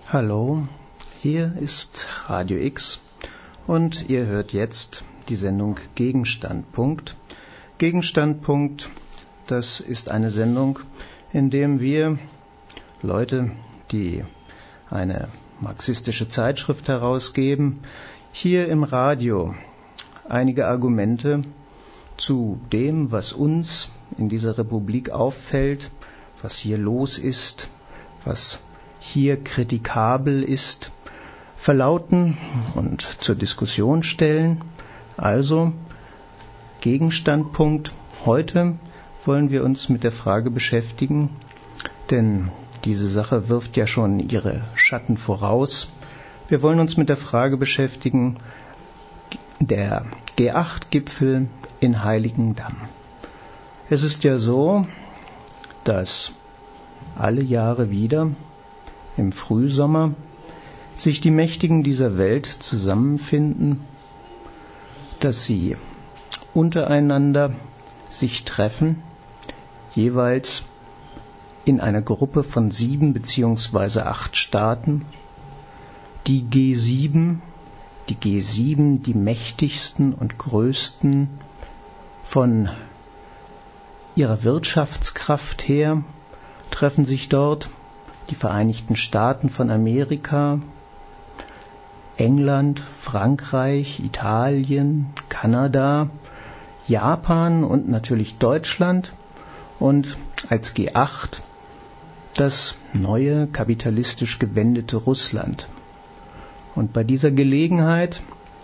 Hallo, hier ist Radio X und ihr hört jetzt die Sendung Gegenstandpunkt. Gegenstandpunkt, das ist eine Sendung, in der wir Leute, die eine marxistische Zeitschrift herausgeben, hier im Radio einige Argumente zu dem, was uns in dieser Republik auffällt, was hier los ist, was hier kritikabel ist, verlauten und zur Diskussion stellen. Also Gegenstandpunkt. Heute wollen wir uns mit der Frage beschäftigen, denn diese Sache wirft ja schon ihre Schatten voraus. Wir wollen uns mit der Frage beschäftigen, der G8-Gipfel in Heiligendamm. Es ist ja so, dass alle Jahre wieder im Frühsommer sich die Mächtigen dieser Welt zusammenfinden, dass sie untereinander sich treffen, jeweils in einer Gruppe von 7 bzw. 8 Staaten, die G7, die mächtigsten und größten von ihrer Wirtschaftskraft her, treffen sich dort die Vereinigten Staaten von Amerika, England, Frankreich, Italien, Kanada, Japan und natürlich Deutschland und als G8 das neue kapitalistisch gewendete Russland. Und bei dieser Gelegenheit,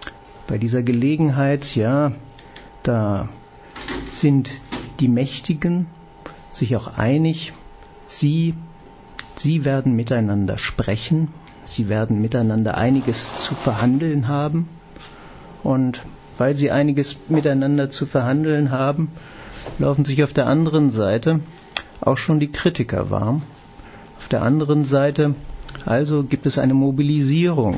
ja, da sind die Mächtigen sich auch einig, Sie werden miteinander sprechen, sie werden miteinander einiges zu verhandeln haben. Und weil sie einiges miteinander zu verhandeln haben, laufen sich auf der anderen Seite auch schon die Kritiker warm. Auf der anderen Seite also gibt es eine Mobilisierung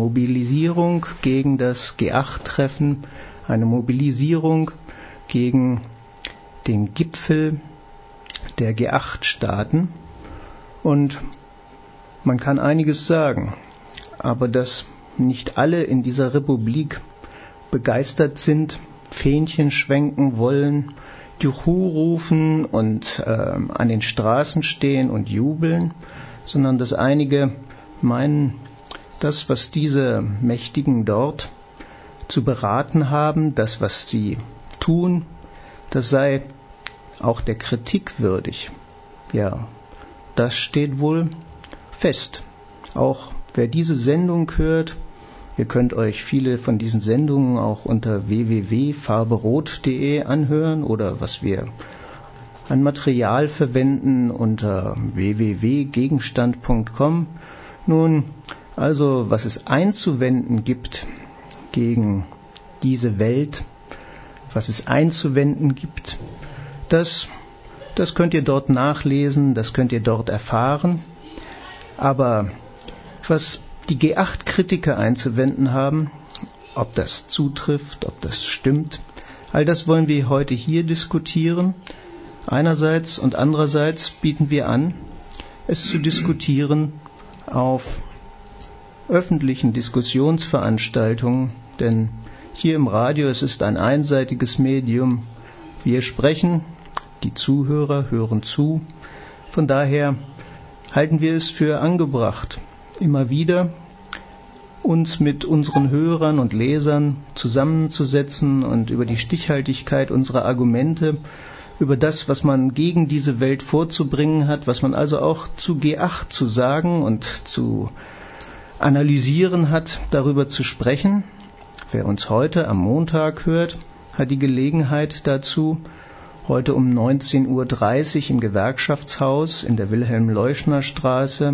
gegen das G8-Treffen, eine Mobilisierung gegen den Gipfel der G8-Staaten. Und man kann einiges sagen, aber dass nicht alle in dieser Republik begeistert sind, Fähnchen schwenken wollen, Juhu rufen und an den Straßen stehen und jubeln, sondern dass einige meinen, das, was diese Mächtigen dort zu beraten haben, das, was sie tun, das sei auch der Kritik würdig. Ja, das steht wohl fest. Auch wer diese Sendung hört, ihr könnt euch viele von diesen Sendungen auch unter www.farberot.de anhören oder was wir an Material verwenden unter www.gegenstand.com. Nun, also was es einzuwenden gibt gegen diese Welt, was es einzuwenden gibt, das könnt ihr dort nachlesen, das könnt ihr dort erfahren. Aber was die G8-Kritiker einzuwenden haben, ob das zutrifft, ob das stimmt, all das wollen wir heute hier diskutieren. Einerseits und andererseits bieten wir an, es zu diskutieren auf öffentlichen Diskussionsveranstaltungen, denn hier im Radio, es ist ein einseitiges Medium. Wir sprechen, die Zuhörer hören zu. Von daher halten wir es für angebracht, immer wieder uns mit unseren Hörern und Lesern zusammenzusetzen und über die Stichhaltigkeit unserer Argumente, über das, was man gegen diese Welt vorzubringen hat, was man also auch zu G8 zu sagen und zu analysieren hat, darüber zu sprechen. Wer uns heute am Montag hört, hat die Gelegenheit dazu, heute um 19.30 Uhr im Gewerkschaftshaus in der Wilhelm-Leuschner-Straße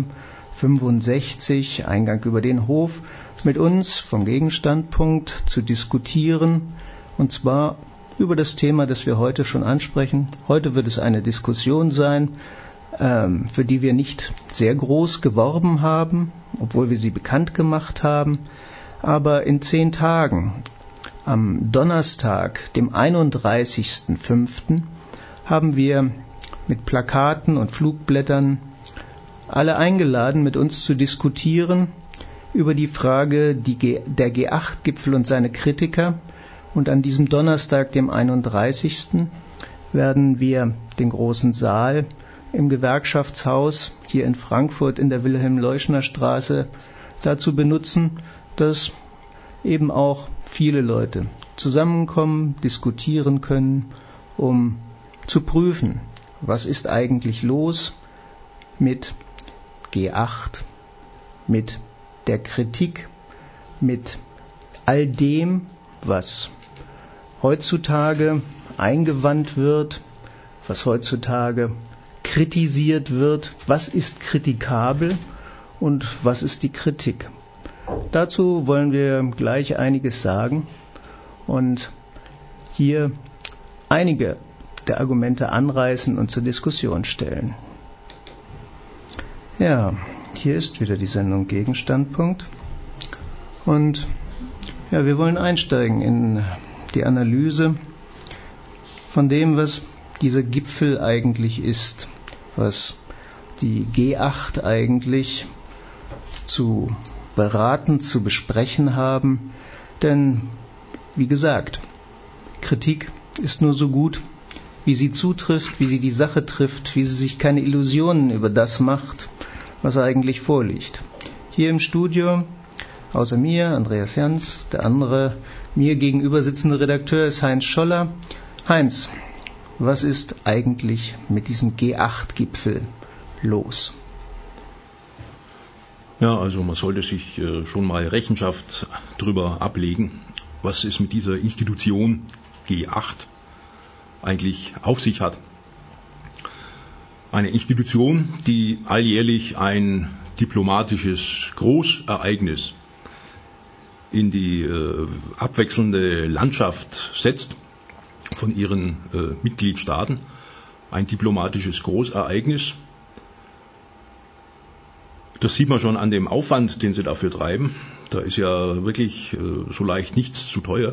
65, Eingang über den Hof, mit uns vom Gegenstandpunkt zu diskutieren, und zwar über das Thema, das wir heute schon ansprechen. Heute wird es eine Diskussion sein, für die wir nicht sehr groß geworben haben, obwohl wir sie bekannt gemacht haben, aber in 10 Tagen, am Donnerstag, dem 31.05., haben wir mit Plakaten und Flugblättern alle eingeladen, mit uns zu diskutieren über die Frage der G8-Gipfel und seine Kritiker. Und an diesem Donnerstag, dem 31. werden wir den großen Saal im Gewerkschaftshaus hier in Frankfurt in der Wilhelm-Leuschner-Straße dazu benutzen, dass eben auch viele Leute zusammenkommen, diskutieren können, um zu prüfen, was ist eigentlich los mit G8, mit der Kritik, mit all dem, was heutzutage eingewandt wird, was heutzutage kritisiert wird, was ist kritikabel und was ist die Kritik. Dazu wollen wir gleich einiges sagen und hier einige der Argumente anreißen und zur Diskussion stellen. Ja, hier ist wieder die Sendung Gegenstandpunkt und ja, wir wollen einsteigen in die Analyse von dem, was dieser Gipfel eigentlich ist, was die G8 eigentlich zu beraten, zu besprechen haben. Denn, wie gesagt, Kritik ist nur so gut, wie sie zutrifft, wie sie die Sache trifft, wie sie sich keine Illusionen über das macht, was eigentlich vorliegt. Hier im Studio, außer mir, Andreas Jans, der andere mir gegenüber sitzende Redakteur ist Heinz Scholler. Heinz, was ist eigentlich mit diesem G8-Gipfel los? Ja, also man sollte sich schon mal Rechenschaft darüber ablegen, was es mit dieser Institution G8 eigentlich auf sich hat. Eine Institution, die alljährlich ein diplomatisches Großereignis in die abwechselnde Landschaft setzt von ihren Mitgliedstaaten. Ein diplomatisches Großereignis. Das sieht man schon an dem Aufwand, den sie dafür treiben. Da ist ja wirklich so leicht nichts zu teuer.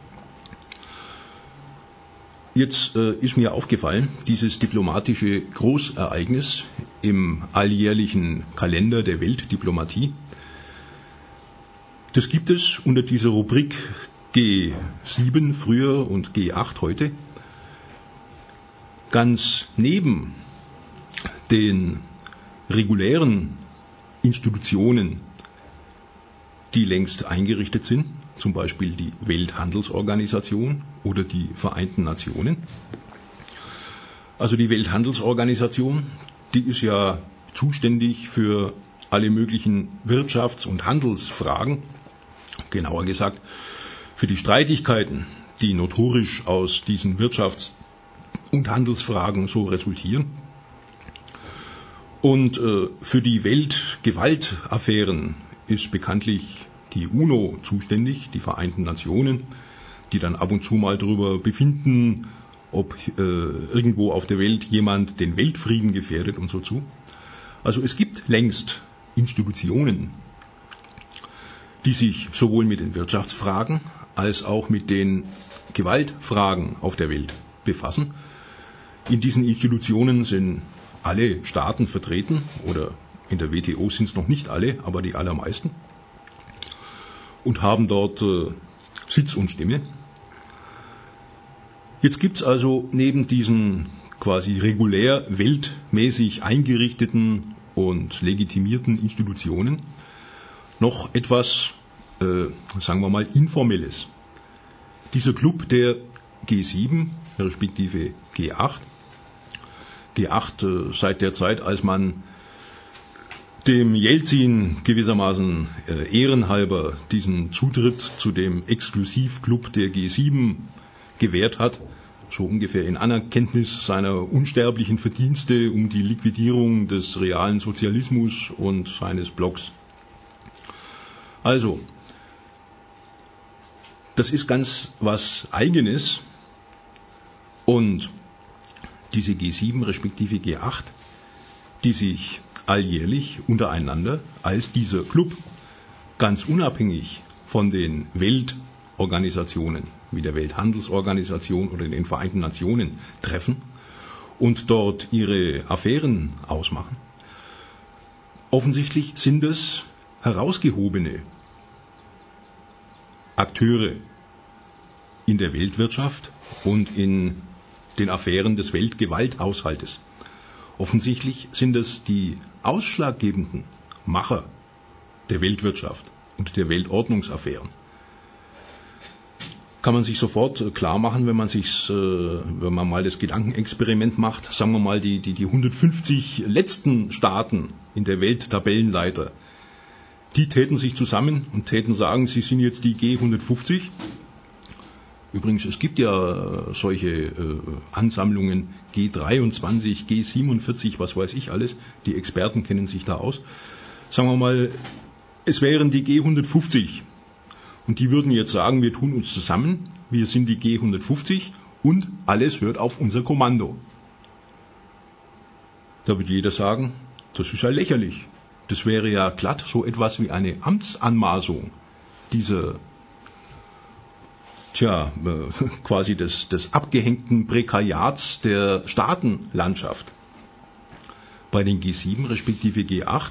Jetzt ist mir aufgefallen, dieses diplomatische Großereignis im alljährlichen Kalender der Weltdiplomatie, das gibt es unter dieser Rubrik G7 früher und G8 heute, ganz neben den regulären Institutionen, die längst eingerichtet sind, zum Beispiel die Welthandelsorganisation oder die Vereinten Nationen. Also die Welthandelsorganisation, die ist ja zuständig für alle möglichen Wirtschafts- und Handelsfragen, genauer gesagt für die Streitigkeiten, die notorisch aus diesen Wirtschafts- und Handelsfragen so resultieren. Und für die Weltgewaltaffären ist bekanntlich die UNO zuständig, die Vereinten Nationen, die dann ab und zu mal darüber befinden, ob irgendwo auf der Welt jemand den Weltfrieden gefährdet und so zu. Also es gibt längst Institutionen, die sich sowohl mit den Wirtschaftsfragen als auch mit den Gewaltfragen auf der Welt befassen. In diesen Institutionen sind alle Staaten vertreten, oder in der WTO sind es noch nicht alle, aber die allermeisten, und haben dort Sitz und Stimme. Jetzt gibt es also neben diesen quasi regulär weltmäßig eingerichteten und legitimierten Institutionen noch etwas, sagen wir mal, Informelles. Dieser Club der G7, respektive G8, G8 seit der Zeit, als man dem Jelzin gewissermaßen ehrenhalber diesen Zutritt zu dem Exklusivclub der G7 gewährt hat, so ungefähr in Anerkenntnis seiner unsterblichen Verdienste um die Liquidierung des realen Sozialismus und seines Blocks. Also, das ist ganz was Eigenes und diese G7 respektive G8, die sich alljährlich untereinander als dieser Club ganz unabhängig von den Weltorganisationen wie der Welthandelsorganisation oder den Vereinten Nationen treffen und dort ihre Affären ausmachen. offensichtlich sind es herausgehobene Akteure in der Weltwirtschaft und in den Affären des Weltgewalthaushaltes. Offensichtlich sind es die ausschlaggebenden Macher der Weltwirtschaft und der Weltordnungsaffären. Kann man sich sofort klar machen, wenn man mal das Gedankenexperiment macht, sagen wir mal die 150 letzten Staaten in der Welt Tabellenleiter, die täten sich zusammen und täten sagen, sie sind jetzt die G150. Übrigens, es gibt ja solche Ansammlungen, G23, G47, was weiß ich alles, die Experten kennen sich da aus. Sagen wir mal, es wären die G150. Und die würden jetzt sagen, wir tun uns zusammen, wir sind die G150 und alles hört auf unser Kommando. Da wird jeder sagen, das ist ja lächerlich. Das wäre ja glatt so etwas wie eine Amtsanmaßung dieser, quasi des abgehängten Prekariats der Staatenlandschaft. Bei den G7 respektive G8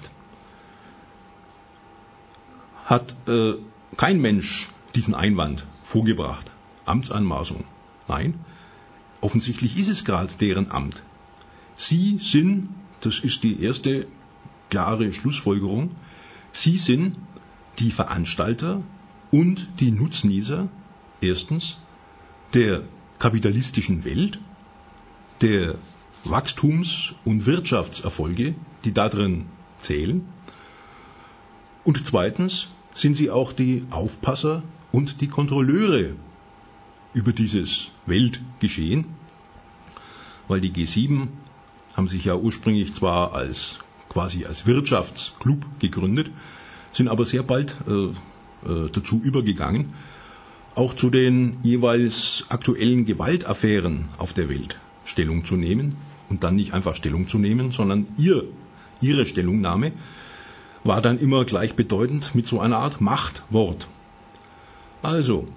hat kein Mensch diesen Einwand vorgebracht. Amtsanmaßung. Nein, offensichtlich ist es gerade deren Amt. Sie sind, das ist die erste klare Schlussfolgerung, sie sind die Veranstalter und die Nutznießer, erstens, der kapitalistischen Welt, der Wachstums- und Wirtschaftserfolge, die darin zählen, und zweitens sind sie auch die Aufpasser und die Kontrolleure über dieses Weltgeschehen, weil die G7 haben sich ja ursprünglich zwar quasi als Wirtschaftsclub gegründet, sind aber sehr bald dazu übergegangen, auch zu den jeweils aktuellen Gewaltaffären auf der Welt Stellung zu nehmen und dann nicht einfach Stellung zu nehmen, sondern ihre Stellungnahme war dann immer gleichbedeutend mit so einer Art Machtwort. Also,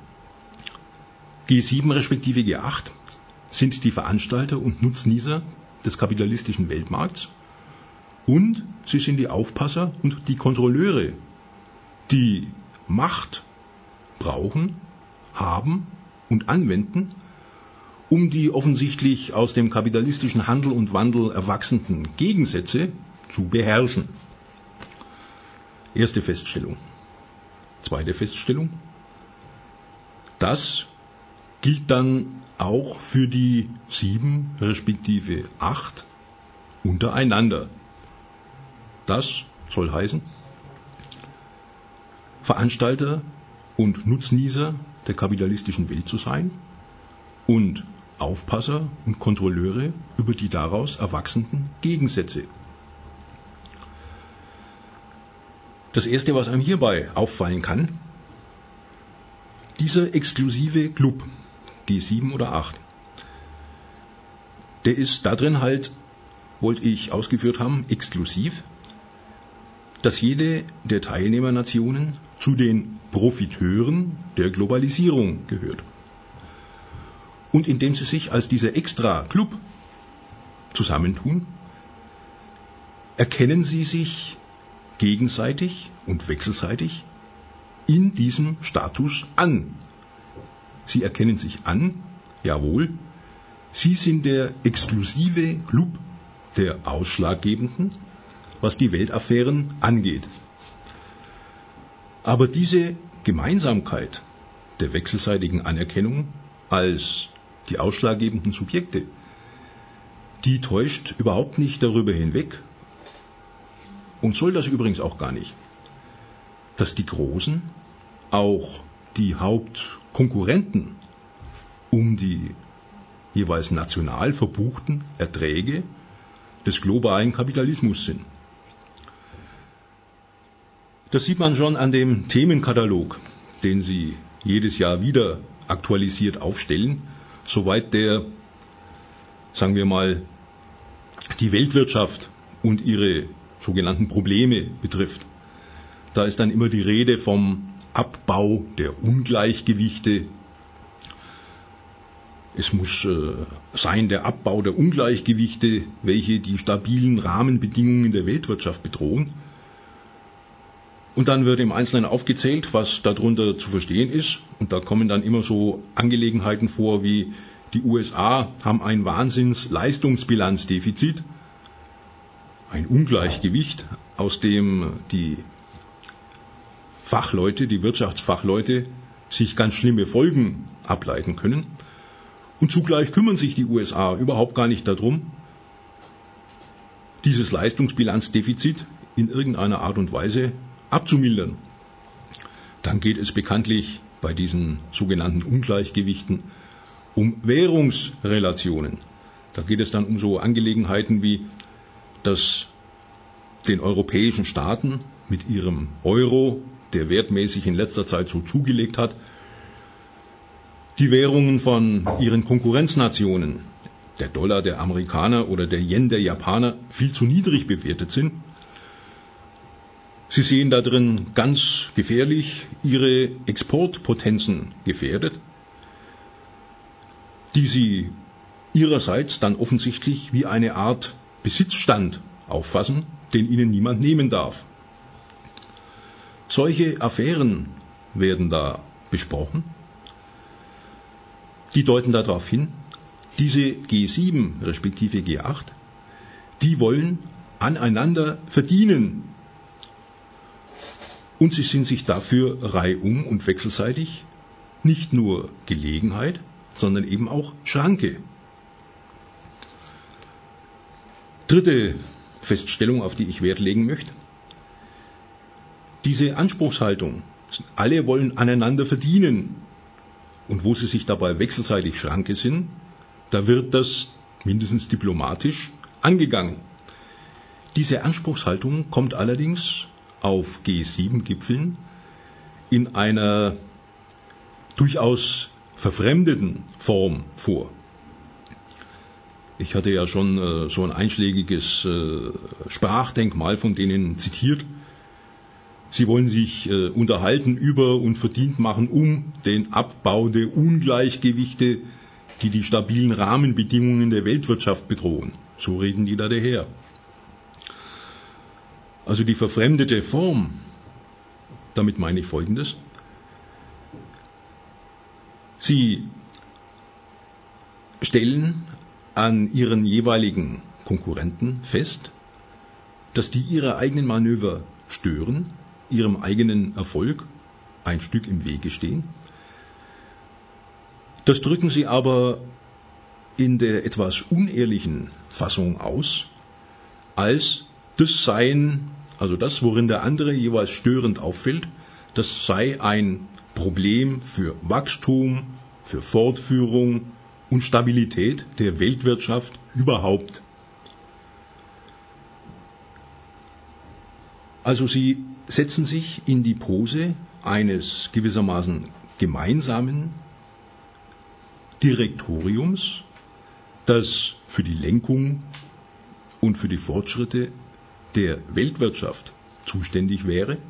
G7 respektive G8 sind die Veranstalter und Nutznießer des kapitalistischen Weltmarkts und sie sind die Aufpasser und die Kontrolleure, die Macht brauchen, haben und anwenden, um die offensichtlich aus dem kapitalistischen Handel und Wandel erwachsenen Gegensätze zu beherrschen. Erste Feststellung. Zweite Feststellung. Das gilt dann auch für die 7 respektive 8 untereinander. Das soll heißen, Veranstalter und Nutznießer der kapitalistischen Welt zu sein und Aufpasser und Kontrolleure über die daraus erwachsenen Gegensätze. Das Erste, was einem hierbei auffallen kann, dieser exklusive Club, G7 oder 8, der ist da drin halt, wollte ich ausgeführt haben, exklusiv, dass jede der Teilnehmernationen zu den Profiteuren der Globalisierung gehört. Und indem sie sich als dieser Extra-Club zusammentun, erkennen sie sich gegenseitig und wechselseitig in diesem Status an. Sie erkennen sich an, jawohl, sie sind der exklusive Club der Ausschlaggebenden, was die Weltaffären angeht. Aber diese Gemeinsamkeit der wechselseitigen Anerkennung als die ausschlaggebenden Subjekte, die täuscht überhaupt nicht darüber hinweg, und soll das übrigens auch gar nicht, dass die Großen, auch die Hauptkonkurrenten um die jeweils national verbuchten Erträge des globalen Kapitalismus sind. Das sieht man schon an dem Themenkatalog, den sie jedes Jahr wieder aktualisiert aufstellen, soweit der, sagen wir mal, die Weltwirtschaft und ihre sogenannten Probleme betrifft. Da ist dann immer die Rede vom Abbau der Ungleichgewichte. Es muss sein der Abbau der Ungleichgewichte, welche die stabilen Rahmenbedingungen der Weltwirtschaft bedrohen. Und dann wird im Einzelnen aufgezählt, was darunter zu verstehen ist. Und da kommen dann immer so Angelegenheiten vor, wie die USA haben ein Wahnsinns-Leistungsbilanzdefizit, ein Ungleichgewicht, aus dem die Fachleute, die Wirtschaftsfachleute, sich ganz schlimme Folgen ableiten können. Und zugleich kümmern sich die USA überhaupt gar nicht darum, dieses Leistungsbilanzdefizit in irgendeiner Art und Weise abzumildern. Dann geht es bekanntlich bei diesen sogenannten Ungleichgewichten um Währungsrelationen. Da geht es dann um so Angelegenheiten wie, dass den europäischen Staaten mit ihrem Euro, der wertmäßig in letzter Zeit so zugelegt hat, die Währungen von ihren Konkurrenznationen, der Dollar der Amerikaner oder der Yen der Japaner, viel zu niedrig bewertet sind. Sie sehen da drin ganz gefährlich ihre Exportpotenzen gefährdet, die sie ihrerseits dann offensichtlich wie eine Art Besitzstand auffassen, den ihnen niemand nehmen darf. Solche Affären werden da besprochen. Die deuten darauf hin, diese G7 respektive G8, die wollen aneinander verdienen. Und sie sind sich dafür reihum und wechselseitig nicht nur Gelegenheit, sondern eben auch Schranke. Dritte Feststellung, auf die ich Wert legen möchte. Diese Anspruchshaltung, alle wollen aneinander verdienen. Und wo sie sich dabei wechselseitig Schranke sind, da wird das mindestens diplomatisch angegangen. Diese Anspruchshaltung kommt allerdings auf G7-Gipfeln in einer durchaus verfremdeten Form vor. Ich hatte ja schon so ein einschlägiges Sprachdenkmal von denen zitiert. Sie wollen sich unterhalten über und verdient machen um den Abbau der Ungleichgewichte, die die stabilen Rahmenbedingungen der Weltwirtschaft bedrohen. So reden die da daher. Also die verfremdete Form, damit meine ich Folgendes. Sie stellen an ihren jeweiligen Konkurrenten fest, dass die ihre eigenen Manöver stören, ihrem eigenen Erfolg ein Stück im Wege stehen. Das drücken sie aber in der etwas unehrlichen Fassung aus, als das seien, also das, worin der andere jeweils störend auffällt, das sei ein Problem für Wachstum, für Fortführung und Stabilität der Weltwirtschaft überhaupt. Also sie setzen sich in die Pose eines gewissermaßen gemeinsamen Direktoriums, das für die Lenkung und für die Fortschritte der Weltwirtschaft zuständig wäre.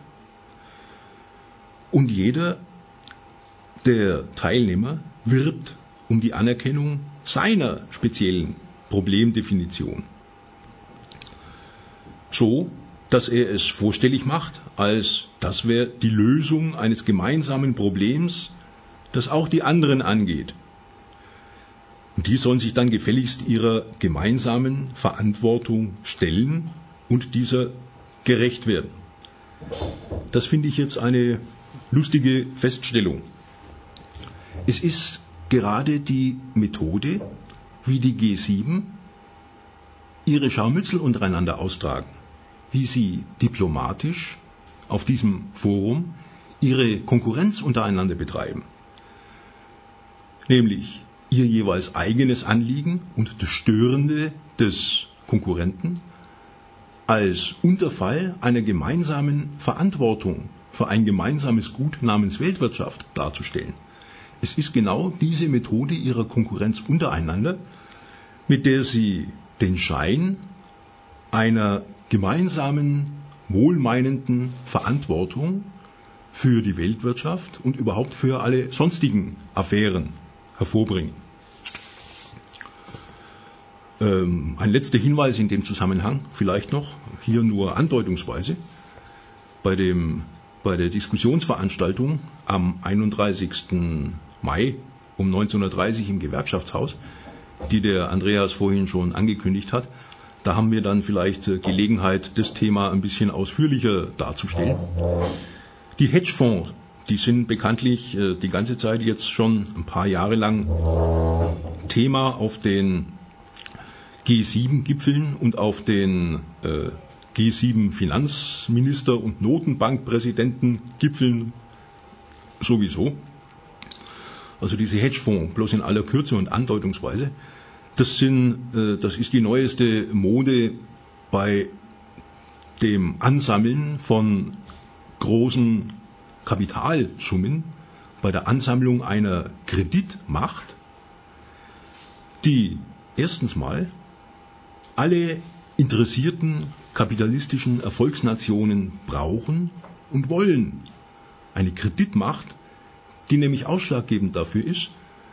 Und jeder der Teilnehmer wirbt um die Anerkennung seiner speziellen Problemdefinition. So, dass er es vorstellig macht, als das wäre die Lösung eines gemeinsamen Problems, das auch die anderen angeht. Und die sollen sich dann gefälligst ihrer gemeinsamen Verantwortung stellen und dieser gerecht werden. Das finde ich jetzt eine lustige Feststellung. Es ist gerade die Methode, wie die G7 ihre Scharmützel untereinander austragen, wie sie diplomatisch auf diesem Forum ihre Konkurrenz untereinander betreiben. Nämlich ihr jeweils eigenes Anliegen und das Störende des Konkurrenten als Unterfall einer gemeinsamen Verantwortung für ein gemeinsames Gut namens Weltwirtschaft darzustellen. Es ist genau diese Methode ihrer Konkurrenz untereinander, mit der sie den Schein einer gemeinsamen, wohlmeinenden Verantwortung für die Weltwirtschaft und überhaupt für alle sonstigen Affären hervorbringen. Ein letzter Hinweis in dem Zusammenhang, vielleicht noch, hier nur andeutungsweise. Bei dem bei der Diskussionsveranstaltung am 31. Mai um 19:30 Uhr im Gewerkschaftshaus, die der Andreas vorhin schon angekündigt hat. Da haben wir dann vielleicht Gelegenheit, das Thema ein bisschen ausführlicher darzustellen. Die Hedgefonds, die sind bekanntlich die ganze Zeit jetzt schon ein paar Jahre lang Thema auf den G7-Gipfeln und auf den G7-Finanzminister- und Notenbankpräsidenten-Gipfeln sowieso. Also diese Hedgefonds, bloß in aller Kürze und Andeutungsweise, das ist die neueste Mode bei dem Ansammeln von großen Kapitalsummen, bei der Ansammlung einer Kreditmacht, die erstens mal alle interessierten kapitalistischen Erfolgsnationen brauchen und wollen. Eine Kreditmacht, die nämlich ausschlaggebend dafür ist,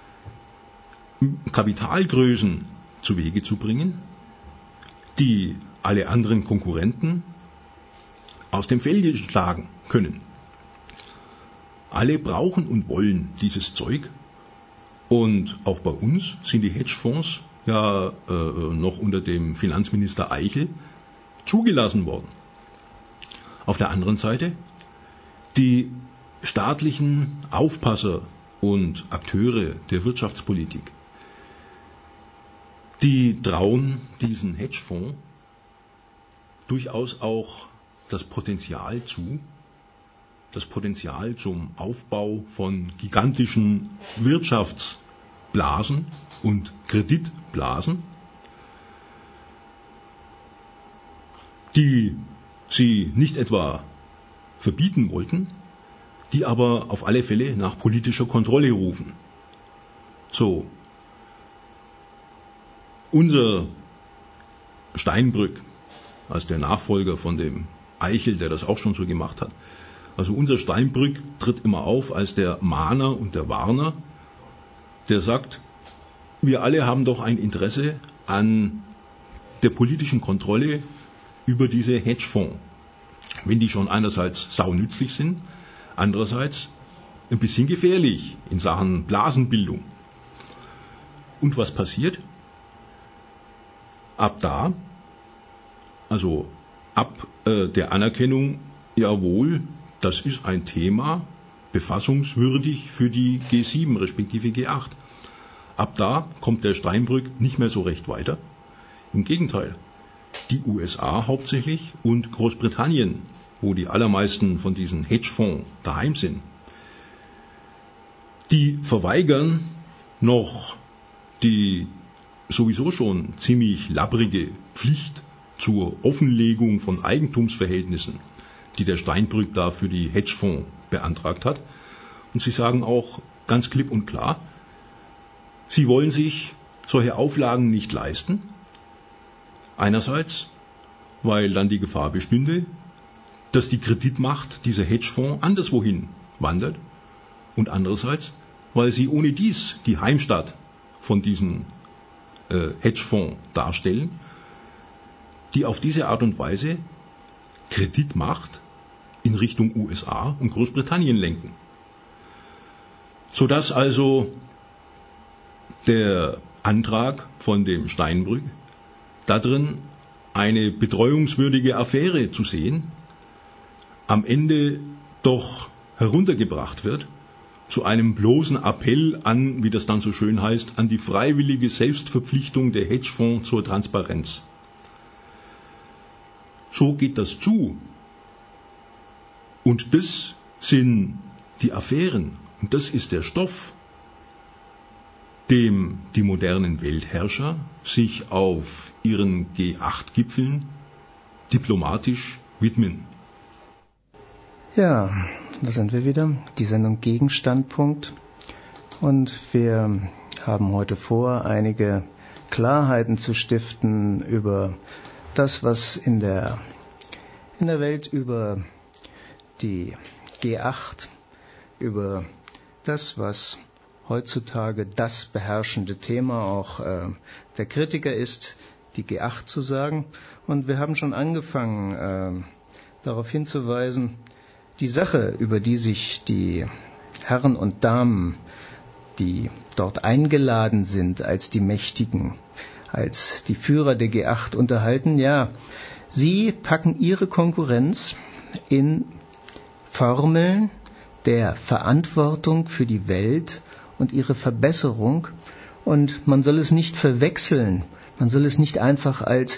Kapitalgrößen zu Wege zu bringen, die alle anderen Konkurrenten aus dem Felde schlagen können. Alle brauchen und wollen dieses Zeug, und auch bei uns sind die Hedgefonds ja noch unter dem Finanzminister Eichel zugelassen worden. Auf der anderen Seite die staatlichen Aufpasser und Akteure der Wirtschaftspolitik, die trauen diesen Hedgefonds durchaus auch das Potenzial zu, das Potenzial zum Aufbau von gigantischen Wirtschaftsblasen und Kreditblasen, die sie nicht etwa verbieten wollten, die aber auf alle Fälle nach politischer Kontrolle rufen. So, unser Steinbrück, als der Nachfolger von dem Eichel, der das auch schon so gemacht hat, also unser Steinbrück tritt immer auf als der Mahner und der Warner, der sagt, wir alle haben doch ein Interesse an der politischen Kontrolle über diese Hedgefonds. Wenn die schon einerseits saunützlich sind, andererseits ein bisschen gefährlich in Sachen Blasenbildung. Und was passiert? Ab da, also ab der Anerkennung, jawohl, das ist ein Thema, befassungswürdig für die G7 respektive G8. Ab da kommt der Steinbrück nicht mehr so recht weiter. Im Gegenteil, die USA hauptsächlich und Großbritannien, wo die allermeisten von diesen Hedgefonds daheim sind, die verweigern noch die sowieso schon ziemlich labbrige Pflicht zur Offenlegung von Eigentumsverhältnissen, die der Steinbrück da für die Hedgefonds beantragt hat. Und sie sagen auch ganz klipp und klar, sie wollen sich solche Auflagen nicht leisten. Einerseits, weil dann die Gefahr bestünde, dass die Kreditmacht dieser Hedgefonds anderswohin wandert. Und andererseits, weil sie ohne dies die Heimstatt von diesen Hedgefonds darstellen, die auf diese Art und Weise Kreditmacht in Richtung USA und Großbritannien lenken. Sodass also der Antrag von dem Steinbrück darin eine betreuungswürdige Affäre zu sehen, am Ende doch heruntergebracht wird zu einem bloßen Appell an, wie das dann so schön heißt, an die freiwillige Selbstverpflichtung der Hedgefonds zur Transparenz. So geht das zu. Und das sind die Affären und das ist der Stoff, dem die modernen Weltherrscher sich auf ihren G8-Gipfeln diplomatisch widmen. Ja, da sind wir wieder, die Sendung Gegenstandpunkt. Und wir haben heute vor, einige Klarheiten zu stiften über das, was in der Welt über die G8, über das, was heutzutage das beherrschende Thema auch der Kritiker ist, die G8 zu sagen. Und wir haben schon angefangen, darauf hinzuweisen, Die Sache, über die sich die Herren und Damen, die dort eingeladen sind als die Mächtigen, als die Führer der G8 unterhalten, ja, sie packen ihre Konkurrenz in Formeln der Verantwortung für die Welt und ihre Verbesserung. Und man soll es nicht verwechseln. Man soll es nicht einfach als,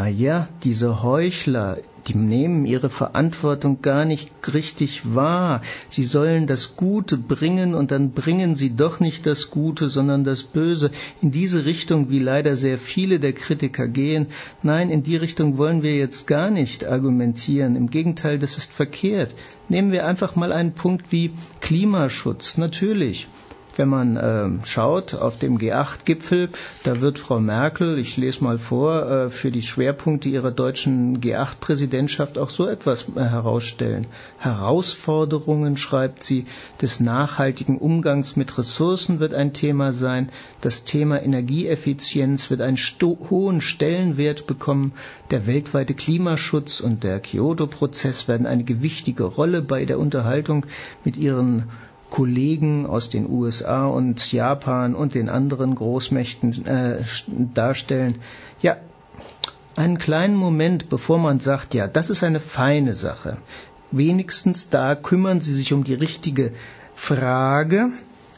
diese Heuchler, die nehmen ihre Verantwortung gar nicht richtig wahr. Sie sollen das Gute bringen und dann bringen sie doch nicht das Gute, sondern das Böse. In diese Richtung, wie leider sehr viele der Kritiker gehen. Nein, in die Richtung wollen wir jetzt gar nicht argumentieren. Im Gegenteil, das ist verkehrt. Nehmen wir einfach mal einen Punkt wie Klimaschutz. Natürlich. Wenn man schaut auf dem G8-Gipfel, da wird Frau Merkel, ich lese mal vor, für die Schwerpunkte ihrer deutschen G8-Präsidentschaft auch so etwas herausstellen. Herausforderungen, schreibt sie, des nachhaltigen Umgangs mit Ressourcen wird ein Thema sein. Das Thema Energieeffizienz wird einen hohen Stellenwert bekommen. Der weltweite Klimaschutz und der Kyoto-Prozess werden eine gewichtige Rolle bei der Unterhaltung mit ihren Kollegen aus den USA und Japan und den anderen Großmächten darstellen. Ja, einen kleinen Moment, bevor man sagt, ja, das ist eine feine Sache. Wenigstens da kümmern Sie sich um die richtige Frage.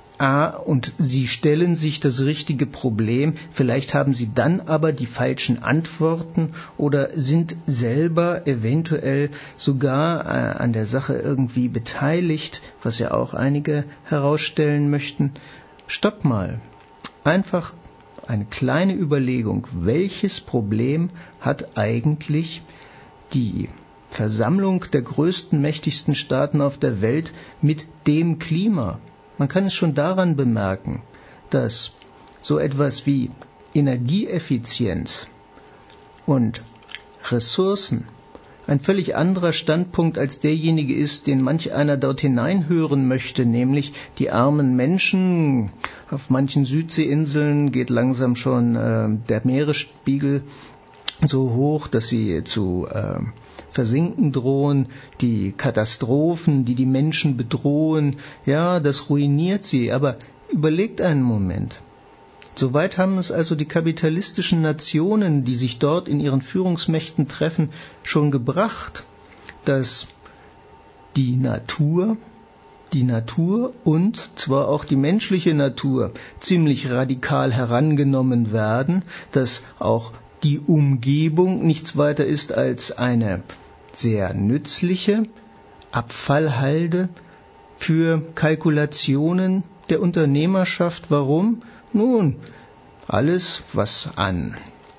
Und Sie stellen sich das richtige Problem, vielleicht haben Sie dann aber die falschen Antworten oder sind selber eventuell sogar an der Sache irgendwie beteiligt, was ja auch einige herausstellen möchten. Stopp mal. Einfach eine kleine Überlegung. Welches Problem hat eigentlich die Versammlung der größten, mächtigsten Staaten auf der Welt mit dem Klima? Man kann es schon daran bemerken, dass so etwas wie Energieeffizienz und Ressourcen ein völlig anderer Standpunkt als derjenige ist, den manch einer dort hineinhören möchte, nämlich die armen Menschen. Auf manchen Südseeinseln geht langsam schon der Meeresspiegel so hoch, dass sie zu versinken drohen, die Katastrophen, die die Menschen bedrohen, ja, das ruiniert sie. Aber überlegt einen Moment. Soweit haben es also die kapitalistischen Nationen, die sich dort in ihren Führungsmächten treffen, schon gebracht, dass die Natur und zwar auch die menschliche Natur ziemlich radikal herangenommen werden, dass auch die Umgebung nichts weiter ist als eine sehr nützliche Abfallhalde für Kalkulationen der Unternehmerschaft. Warum? Nun, alles, was an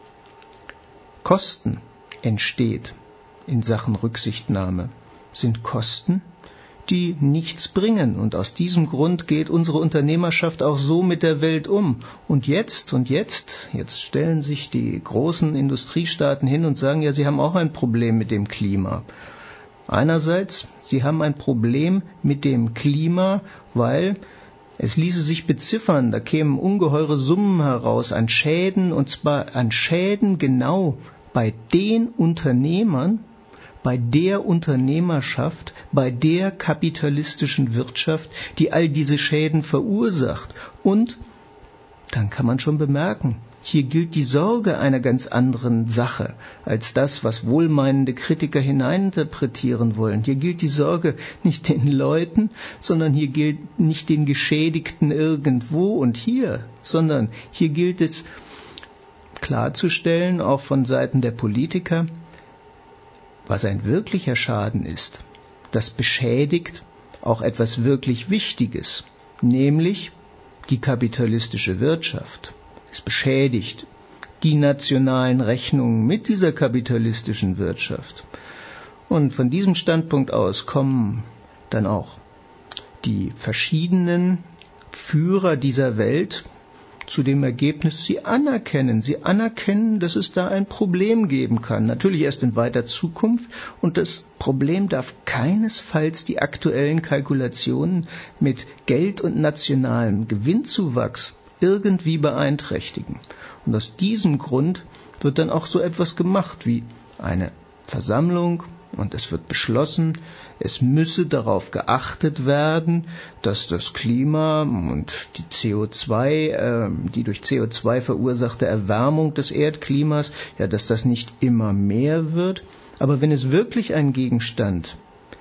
Kosten entsteht in Sachen Rücksichtnahme, sind Kosten, die nichts bringen. Und aus diesem Grund geht unsere Unternehmerschaft auch so mit der Welt um. Und jetzt stellen sich die großen Industriestaaten hin und sagen, ja, sie haben auch ein Problem mit dem Klima. Einerseits, sie haben ein Problem mit dem Klima, weil es ließe sich beziffern, da kämen ungeheure Summen heraus an Schäden, und zwar an Schäden genau bei den Unternehmern, bei der Unternehmerschaft, bei der kapitalistischen Wirtschaft, die all diese Schäden verursacht. Und dann kann man schon bemerken, hier gilt die Sorge einer ganz anderen Sache als das, was wohlmeinende Kritiker hineininterpretieren wollen. Hier gilt die Sorge nicht den Leuten, sondern hier gilt nicht den Geschädigten irgendwo und hier, sondern hier gilt es klarzustellen, auch von Seiten der Politiker, was ein wirklicher Schaden ist. Das beschädigt auch etwas wirklich Wichtiges, nämlich die kapitalistische Wirtschaft. Es beschädigt die nationalen Rechnungen mit dieser kapitalistischen Wirtschaft. Und von diesem Standpunkt aus kommen dann auch die verschiedenen Führer dieser Welt zu dem Ergebnis, sie anerkennen, dass es da ein Problem geben kann. Natürlich erst in weiter Zukunft. Und das Problem darf keinesfalls die aktuellen Kalkulationen mit Geld und nationalem Gewinnzuwachs irgendwie beeinträchtigen. Und aus diesem Grund wird dann auch so etwas gemacht wie eine Versammlung und es wird beschlossen, es müsse darauf geachtet werden, dass das Klima und die die durch CO2 verursachte Erwärmung des Erdklimas, ja, dass das nicht immer mehr wird. Aber wenn es wirklich ein Gegenstand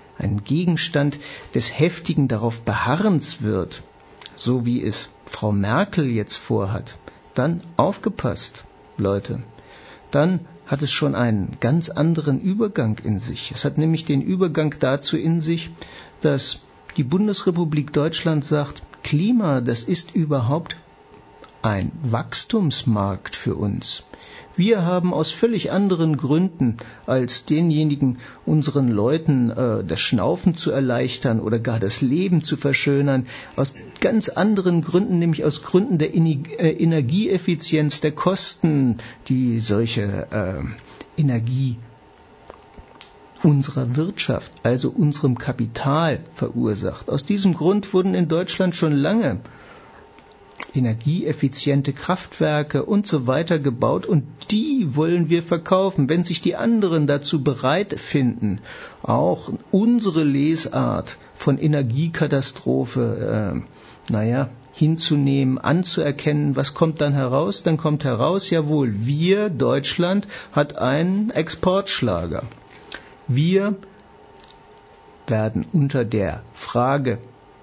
des heftigen darauf Beharrens wird, so wie es Frau Merkel jetzt vorhat, dann aufgepasst, Leute, dann hat es schon einen ganz anderen Übergang in sich. Es hat nämlich den Übergang dazu in sich, dass die Bundesrepublik Deutschland sagt, Klima, das ist überhaupt ein Wachstumsmarkt für uns. Wir haben aus völlig anderen Gründen als denjenigen, unseren Leuten das Schnaufen zu erleichtern oder gar das Leben zu verschönern, aus ganz anderen Gründen, nämlich aus Gründen der Energieeffizienz, der Kosten, die solche Energie unserer Wirtschaft, also unserem Kapital verursacht. Aus diesem Grund wurden in Deutschland schon lange energieeffiziente Kraftwerke und so weiter gebaut und die wollen wir verkaufen. Wenn sich die anderen dazu bereit finden, auch unsere Lesart von Energiekatastrophe hinzunehmen, anzuerkennen, was kommt dann heraus? Dann kommt heraus, jawohl, Deutschland hat einen Exportschlager. Wir werden unter der Frage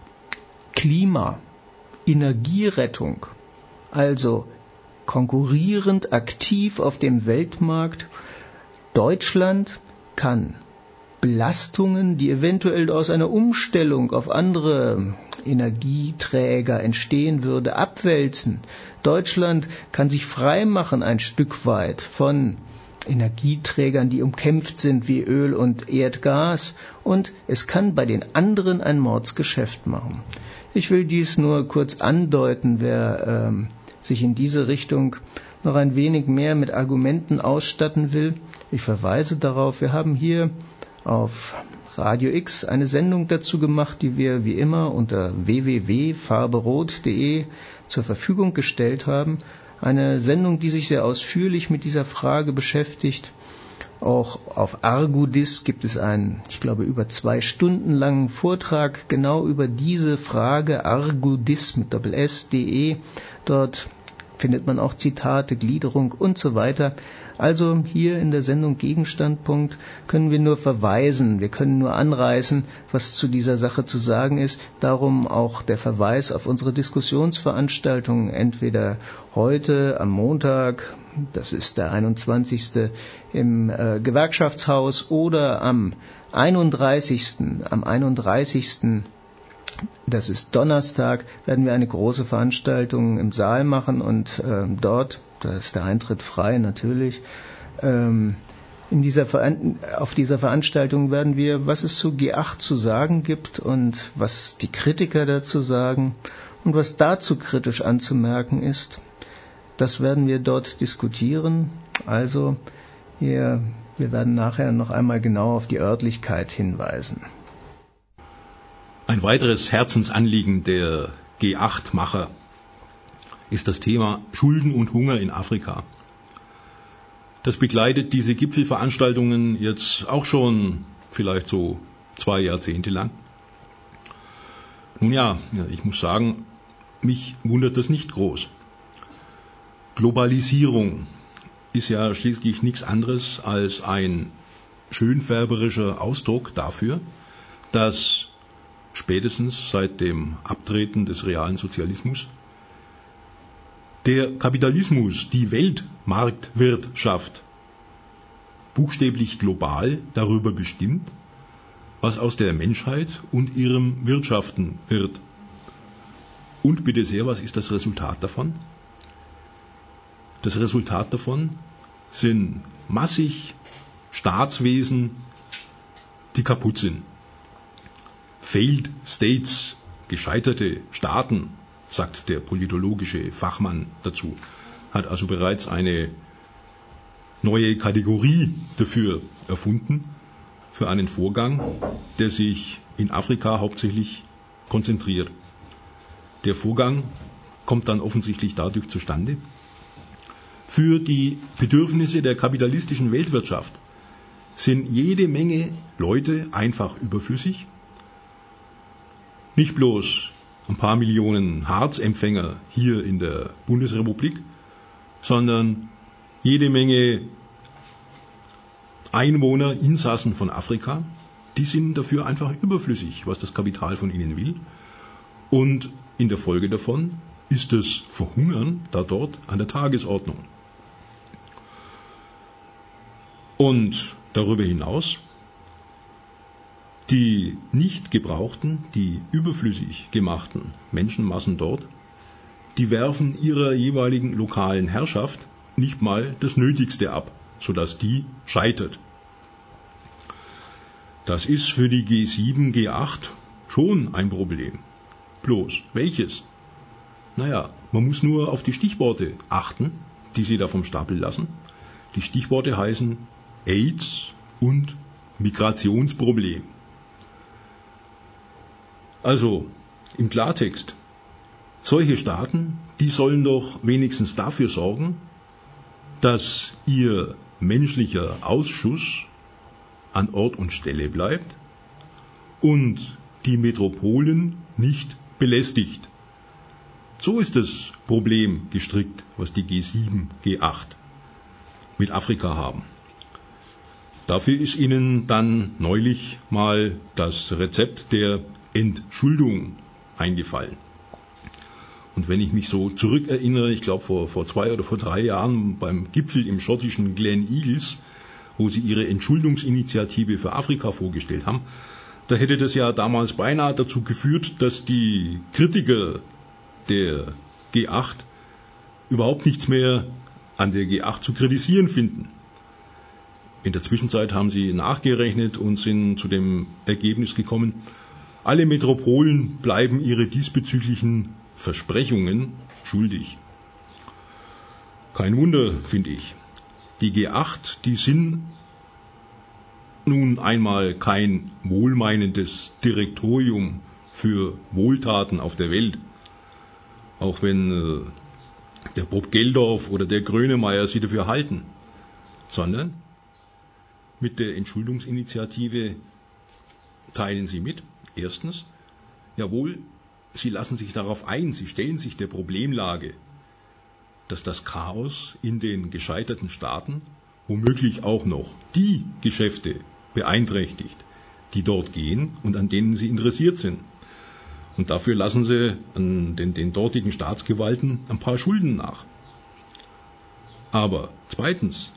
Klima, Energierettung, also konkurrierend aktiv auf dem Weltmarkt. Deutschland kann Belastungen, die eventuell aus einer Umstellung auf andere Energieträger entstehen würde, abwälzen. Deutschland kann sich freimachen ein Stück weit von Energieträgern, die umkämpft sind wie Öl und Erdgas, und es kann bei den anderen ein Mordsgeschäft machen. Ich will dies nur kurz andeuten, wer sich in diese Richtung noch ein wenig mehr mit Argumenten ausstatten will. Ich verweise darauf, wir haben hier auf Radio X eine Sendung dazu gemacht, die wir wie immer unter www.farberot.de zur Verfügung gestellt haben. Eine Sendung, die sich sehr ausführlich mit dieser Frage beschäftigt. Auch auf Argudis gibt es einen, ich glaube, über 2 Stunden langen Vortrag genau über diese Frage, Argudis mit Doppel-S.de. Dort findet man auch Zitate, Gliederung und so weiter. Also hier in der Sendung Gegenstandpunkt können wir nur verweisen, wir können nur anreißen, was zu dieser Sache zu sagen ist. Darum auch der Verweis auf unsere Diskussionsveranstaltungen, entweder heute am Montag, das ist der 21. im Gewerkschaftshaus, oder am 31. Das ist Donnerstag, werden wir eine große Veranstaltung im Saal machen und dort, da ist der Eintritt frei natürlich, auf dieser Veranstaltung werden wir, was es zu G8 zu sagen gibt und was die Kritiker dazu sagen und was dazu kritisch anzumerken ist, das werden wir dort diskutieren. Also wir werden nachher noch einmal genau auf die Örtlichkeit hinweisen. Ein weiteres Herzensanliegen der G8-Macher ist das Thema Schulden und Hunger in Afrika. Das begleitet diese Gipfelveranstaltungen jetzt auch schon vielleicht so 2 Jahrzehnte lang. Nun ja, ich muss sagen, mich wundert das nicht groß. Globalisierung ist ja schließlich nichts anderes als ein schönfärberischer Ausdruck dafür, dass spätestens seit dem Abtreten des realen Sozialismus der Kapitalismus, die Weltmarktwirtschaft, buchstäblich global darüber bestimmt, was aus der Menschheit und ihrem Wirtschaften wird. Und bitte sehr, was ist das Resultat davon? Das Resultat davon sind massig Staatswesen, die kaputt sind. Failed States, gescheiterte Staaten, sagt der politologische Fachmann dazu, hat also bereits eine neue Kategorie dafür erfunden, für einen Vorgang, der sich in Afrika hauptsächlich konzentriert. Der Vorgang kommt dann offensichtlich dadurch zustande, für die Bedürfnisse der kapitalistischen Weltwirtschaft sind jede Menge Leute einfach überflüssig. Nicht bloß ein paar Millionen Harzempfänger hier in der Bundesrepublik, sondern jede Menge Einwohner, Insassen von Afrika, die sind dafür einfach überflüssig, was das Kapital von ihnen will. Und in der Folge davon ist das Verhungern da dort an der Tagesordnung. Und darüber hinaus, die nicht gebrauchten, die überflüssig gemachten Menschenmassen dort, die werfen ihrer jeweiligen lokalen Herrschaft nicht mal das Nötigste ab, sodass die scheitert. Das ist für die G7, G8 schon ein Problem. Bloß, welches? Naja, man muss nur auf die Stichworte achten, die sie da vom Stapel lassen. Die Stichworte heißen AIDS und Migrationsproblem. Also, im Klartext, solche Staaten, die sollen doch wenigstens dafür sorgen, dass ihr menschlicher Ausschuss an Ort und Stelle bleibt und die Metropolen nicht belästigt. So ist das Problem gestrickt, was die G7, G8 mit Afrika haben. Dafür ist ihnen dann neulich mal das Rezept der Entschuldung eingefallen. Und wenn ich mich so zurückerinnere, ich glaube vor 2 oder vor 3 Jahren beim Gipfel im schottischen Glen Eagles, wo sie ihre Entschuldungsinitiative für Afrika vorgestellt haben, da hätte das ja damals beinahe dazu geführt, dass die Kritiker der G8 überhaupt nichts mehr an der G8 zu kritisieren finden. In der Zwischenzeit haben sie nachgerechnet und sind zu dem Ergebnis gekommen, alle Metropolen bleiben ihre diesbezüglichen Versprechungen schuldig. Kein Wunder, finde ich. Die G8, die sind nun einmal kein wohlmeinendes Direktorium für Wohltaten auf der Welt. Auch wenn der Bob Geldorf oder der Grönemeyer sie dafür halten. Sondern mit der Entschuldungsinitiative teilen sie mit. Erstens, jawohl, sie lassen sich darauf ein, sie stellen sich der Problemlage, dass das Chaos in den gescheiterten Staaten womöglich auch noch die Geschäfte beeinträchtigt, die dort gehen und an denen sie interessiert sind. Und dafür lassen sie den dortigen Staatsgewalten ein paar Schulden nach. Aber zweitens,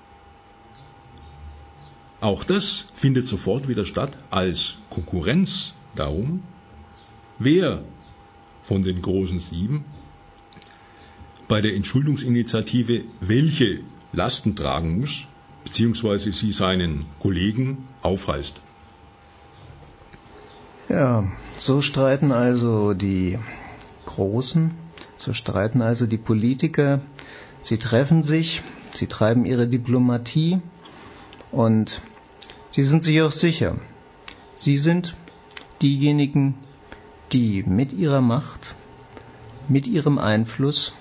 auch das findet sofort wieder statt als Konkurrenz darum, wer von den großen 7 bei der Entschuldungsinitiative welche Lasten tragen muss, beziehungsweise sie seinen Kollegen aufreißt. Ja, so streiten also die Großen, so streiten also die Politiker. Sie treffen sich, sie treiben ihre Diplomatie und sie sind sich auch sicher. Sie sind diejenigen, die mit ihrer Macht, mit ihrem Einfluss,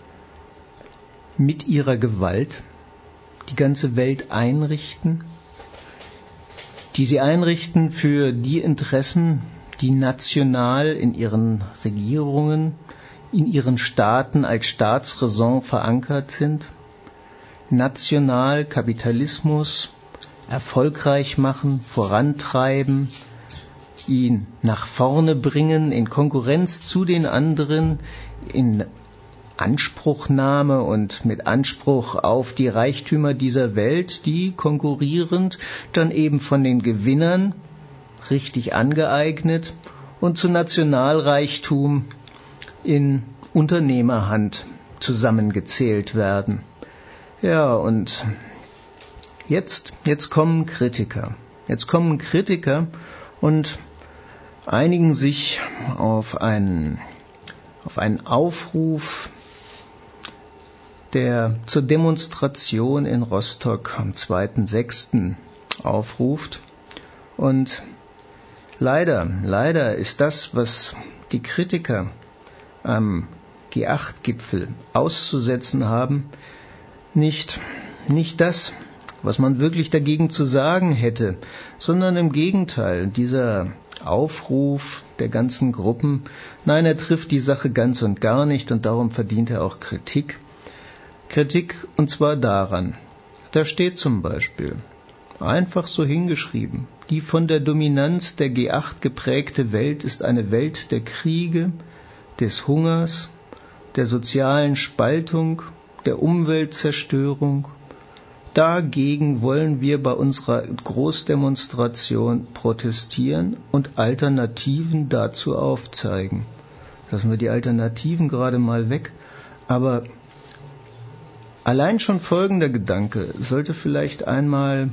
mit ihrer Gewalt die ganze Welt einrichten, die sie einrichten für die Interessen, die national in ihren Regierungen, in ihren Staaten als Staatsräson verankert sind, national Kapitalismus erfolgreich machen, vorantreiben, ihn nach vorne bringen, in Konkurrenz zu den anderen, in Anspruchnahme und mit Anspruch auf die Reichtümer dieser Welt, die konkurrierend dann eben von den Gewinnern richtig angeeignet und zu Nationalreichtum in Unternehmerhand zusammengezählt werden. Ja, und jetzt kommen Kritiker. Jetzt kommen Kritiker und einigen sich auf einen Aufruf, der zur Demonstration in Rostock am 2.6. aufruft. Und leider ist das, was die Kritiker am G8-Gipfel auszusetzen haben, nicht das, was man wirklich dagegen zu sagen hätte, sondern im Gegenteil, dieser Aufruf der ganzen Gruppen, nein, er trifft die Sache ganz und gar nicht und darum verdient er auch Kritik. Kritik und zwar daran, da steht zum Beispiel, einfach so hingeschrieben, die von der Dominanz der G8 geprägte Welt ist eine Welt der Kriege, des Hungers, der sozialen Spaltung, der Umweltzerstörung. Dagegen wollen wir bei unserer Großdemonstration protestieren und Alternativen dazu aufzeigen. Lassen wir die Alternativen gerade mal weg, aber allein schon folgender Gedanke sollte vielleicht einmal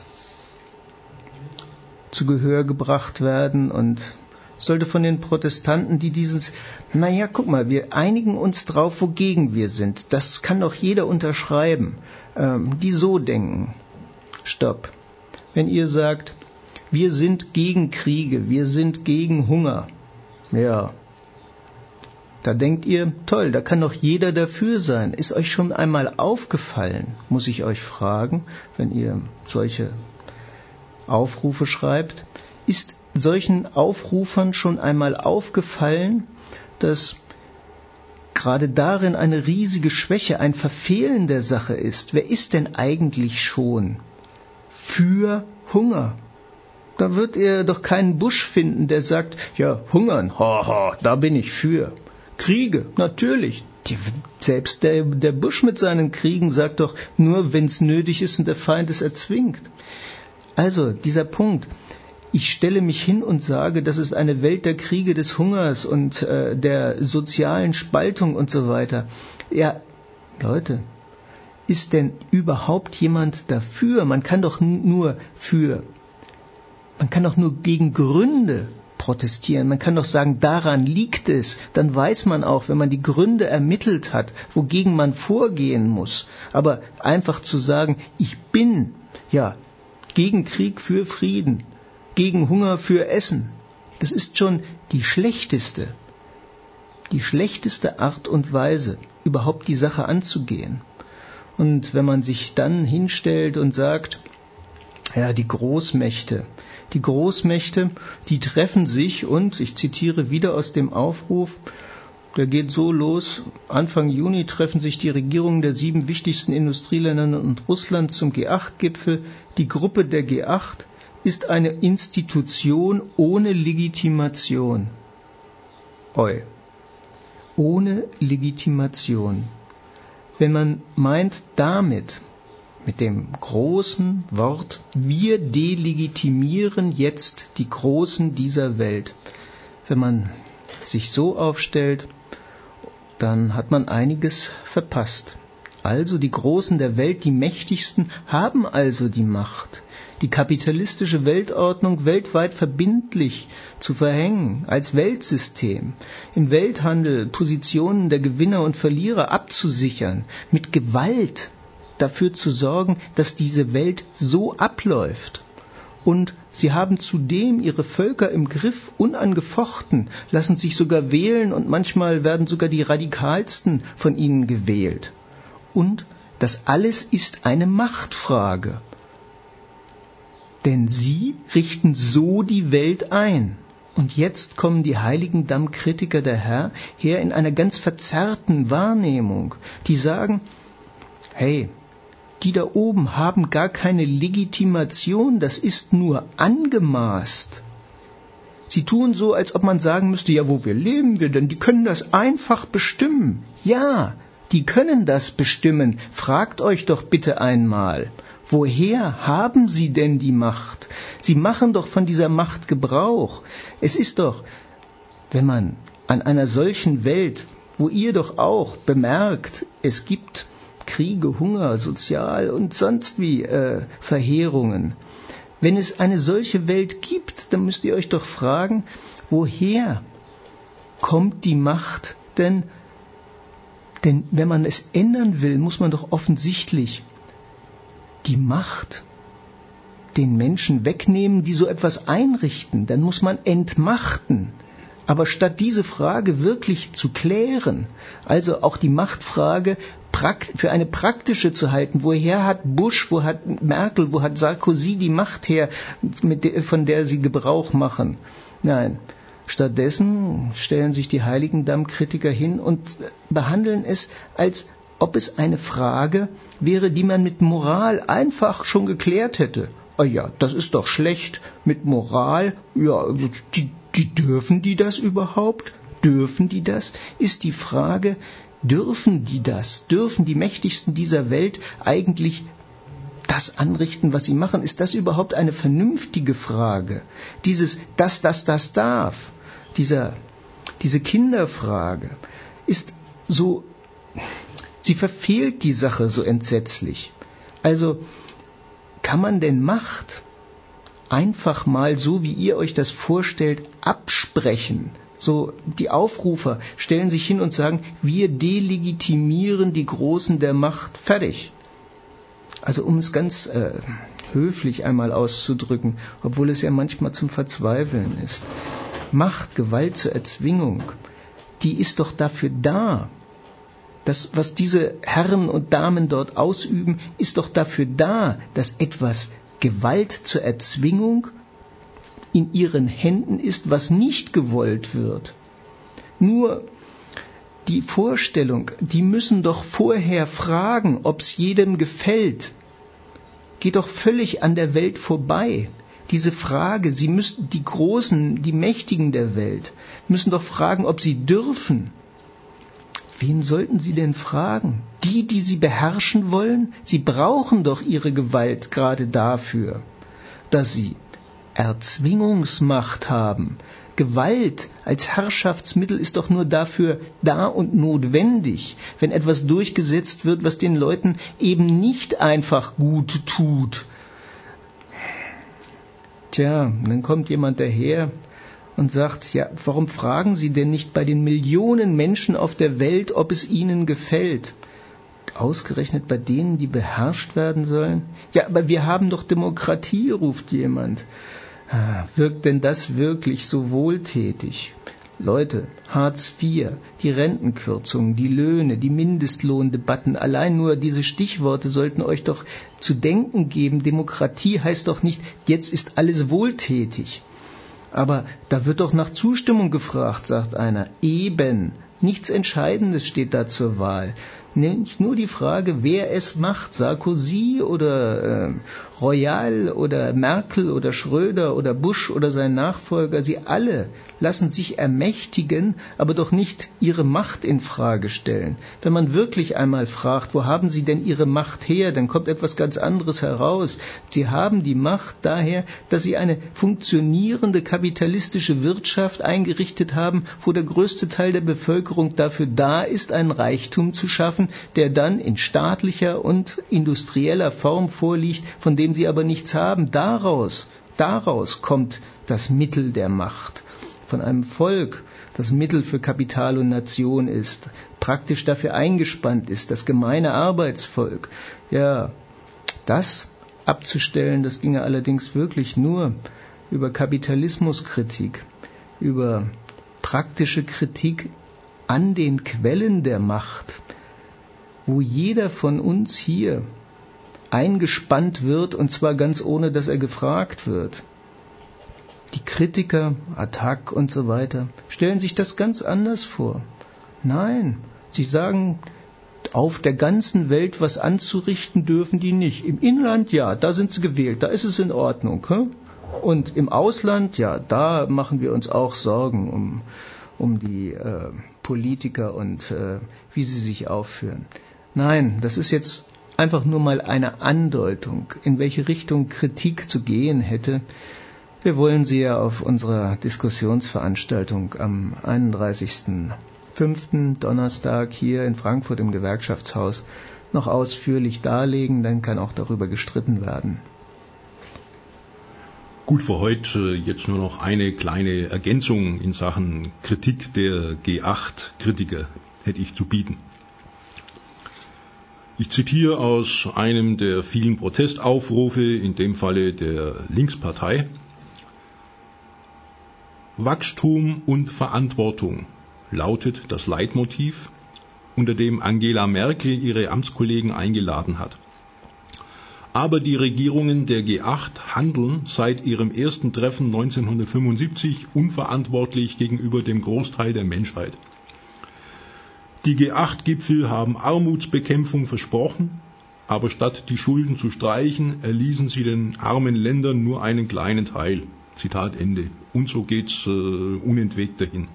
zu Gehör gebracht werden und sollte von den Protestanten, die dieses, naja, guck mal, wir einigen uns drauf, wogegen wir sind. Das kann doch jeder unterschreiben, die so denken. Stopp. Wenn ihr sagt, wir sind gegen Kriege, wir sind gegen Hunger, ja, da denkt ihr, toll, da kann doch jeder dafür sein. Ist euch schon einmal aufgefallen, muss ich euch fragen, wenn ihr solche Aufrufe schreibt, ist solchen Aufrufern schon einmal aufgefallen, dass gerade darin eine riesige Schwäche, ein Verfehlen der Sache ist? Wer ist denn eigentlich schon für Hunger? Da wird ihr doch keinen Busch finden, der sagt, ja, hungern, haha, da bin ich für. Kriege, natürlich. Selbst der Busch mit seinen Kriegen sagt doch, nur wenn es nötig ist und der Feind es erzwingt. Also, dieser Punkt, ich stelle mich hin und sage, das ist eine Welt der Kriege, des Hungers und der sozialen Spaltung und so weiter. Ja, Leute, ist denn überhaupt jemand dafür? Man kann doch nur gegen Gründe protestieren. Man kann doch sagen, daran liegt es. Dann weiß man auch, wenn man die Gründe ermittelt hat, wogegen man vorgehen muss. Aber einfach zu sagen, ich bin, ja, gegen Krieg für Frieden, gegen Hunger für Essen. Das ist schon die schlechteste Art und Weise, überhaupt die Sache anzugehen. Und wenn man sich dann hinstellt und sagt, ja, die Großmächte, die treffen sich und, ich zitiere wieder aus dem Aufruf, der geht so los, Anfang Juni treffen sich die Regierungen der 7 wichtigsten Industrieländer und Russland zum G8-Gipfel. Die Gruppe der G8 ist eine Institution ohne Legitimation. Ohne Legitimation. Wenn man meint damit, mit dem großen Wort, wir delegitimieren jetzt die Großen dieser Welt. Wenn man sich so aufstellt, dann hat man einiges verpasst. Also die Großen der Welt, die Mächtigsten, haben also die Macht, die kapitalistische Weltordnung weltweit verbindlich zu verhängen, als Weltsystem, im Welthandel Positionen der Gewinner und Verlierer abzusichern, mit Gewalt dafür zu sorgen, dass diese Welt so abläuft. Und sie haben zudem ihre Völker im Griff, unangefochten, lassen sich sogar wählen und manchmal werden sogar die Radikalsten von ihnen gewählt. Und das alles ist eine Machtfrage. Denn sie richten so die Welt ein. Und jetzt kommen die Heiligendamm-Kritiker her in einer ganz verzerrten Wahrnehmung, die sagen, hey, die da oben haben gar keine Legitimation, das ist nur angemaßt. Sie tun so, als ob man sagen müsste, ja, wo leben wir denn? Die können das einfach bestimmen. Ja, die können das bestimmen. Fragt euch doch bitte einmal, woher haben sie denn die Macht? Sie machen doch von dieser Macht Gebrauch. Es ist doch, wenn man an einer solchen Welt, wo ihr doch auch bemerkt, es gibt Kriege, Hunger, Sozial- und sonst wie Verheerungen. Wenn es eine solche Welt gibt, dann müsst ihr euch doch fragen, woher kommt die Macht denn? Denn wenn man es ändern will, muss man doch offensichtlich die Macht den Menschen wegnehmen, die so etwas einrichten. Dann muss man entmachten. Aber statt diese Frage wirklich zu klären, also auch die Machtfrage für eine praktische zu halten, woher hat Bush, wo hat Merkel, wo hat Sarkozy die Macht her, von der sie Gebrauch machen? Nein, stattdessen stellen sich die Heiligendamm-Kritiker hin und behandeln es, als ob es eine Frage wäre, die man mit Moral einfach schon geklärt hätte. Oh ja, das ist doch schlecht mit Moral. Ja, dürfen die das überhaupt? Dürfen die das? Ist die Frage, dürfen die das? Dürfen die Mächtigsten dieser Welt eigentlich das anrichten, was sie machen? Ist das überhaupt eine vernünftige Frage? Das darf. Diese Kinderfrage ist so, sie verfehlt die Sache so entsetzlich. Also, kann man denn Macht einfach mal, so wie ihr euch das vorstellt, absprechen? So, die Aufrufer stellen sich hin und sagen, wir delegitimieren die Großen der Macht. Fertig. Also um es ganz höflich einmal auszudrücken, obwohl es ja manchmal zum Verzweifeln ist. Macht, Gewalt zur Erzwingung, die ist doch dafür da. Das, was diese Herren und Damen dort ausüben, ist doch dafür da, dass etwas Gewalt zur Erzwingung in ihren Händen ist, was nicht gewollt wird. Nur die Vorstellung, die müssen doch vorher fragen, ob es jedem gefällt, geht doch völlig an der Welt vorbei. Diese Frage, sie müssen, die Großen, die Mächtigen der Welt, müssen doch fragen, ob sie dürfen. Wen sollten sie denn fragen? Die sie beherrschen wollen? Sie brauchen doch ihre Gewalt gerade dafür, dass sie Erzwingungsmacht haben. Gewalt als Herrschaftsmittel ist doch nur dafür da und notwendig, wenn etwas durchgesetzt wird, was den Leuten eben nicht einfach gut tut. Tja, dann kommt jemand daher und sagt, ja, warum fragen Sie denn nicht bei den Millionen Menschen auf der Welt, ob es ihnen gefällt? Ausgerechnet bei denen, die beherrscht werden sollen? Ja, aber wir haben doch Demokratie, ruft jemand. Wirkt denn das wirklich so wohltätig? Leute, Hartz IV, die Rentenkürzungen, die Löhne, die Mindestlohndebatten, allein nur diese Stichworte sollten euch doch zu denken geben. Demokratie heißt doch nicht, jetzt ist alles wohltätig. Aber da wird doch nach Zustimmung gefragt, sagt einer. Eben, nichts Entscheidendes steht da zur Wahl. Nicht nur die Frage, wer es macht, Sarkozy oder Royal oder Merkel oder Schröder oder Bush oder sein Nachfolger, sie alle lassen sich ermächtigen, aber doch nicht ihre Macht in Frage stellen. Wenn man wirklich einmal fragt, wo haben sie denn ihre Macht her, dann kommt etwas ganz anderes heraus. Sie haben die Macht daher, dass sie eine funktionierende kapitalistische Wirtschaft eingerichtet haben, wo der größte Teil der Bevölkerung dafür da ist, einen Reichtum zu schaffen, der dann in staatlicher und industrieller Form vorliegt, von dem sie aber nichts haben. Daraus kommt das Mittel der Macht. Von einem Volk, das Mittel für Kapital und Nation ist, praktisch dafür eingespannt ist, das gemeine Arbeitsvolk. Ja, das abzustellen, das ginge allerdings wirklich nur über Kapitalismuskritik, über praktische Kritik an den Quellen der Macht, wo jeder von uns hier eingespannt wird, und zwar ganz ohne, dass er gefragt wird. Die Kritiker, Attac und so weiter, stellen sich das ganz anders vor. Nein, sie sagen, auf der ganzen Welt was anzurichten dürfen die nicht. Im Inland, ja, da sind sie gewählt, da ist es in Ordnung. Und im Ausland, ja, da machen wir uns auch Sorgen um die Politiker und wie sie sich aufführen. Nein, das ist jetzt einfach nur mal eine Andeutung, in welche Richtung Kritik zu gehen hätte. Wir wollen sie ja auf unserer Diskussionsveranstaltung am 31.05. Donnerstag hier in Frankfurt im Gewerkschaftshaus noch ausführlich darlegen, dann kann auch darüber gestritten werden. Gut, für heute jetzt nur noch eine kleine Ergänzung in Sachen Kritik der G8-Kritiker hätte ich zu bieten. Ich zitiere aus einem der vielen Protestaufrufe, in dem Falle der Linkspartei. Wachstum und Verantwortung lautet das Leitmotiv, unter dem Angela Merkel ihre Amtskollegen eingeladen hat. Aber die Regierungen der G8 handeln seit ihrem ersten Treffen 1975 unverantwortlich gegenüber dem Großteil der Menschheit. Die G8-Gipfel haben Armutsbekämpfung versprochen, aber statt die Schulden zu streichen, erließen sie den armen Ländern nur einen kleinen Teil. Zitat Ende. Und so geht's unentwegt dahin.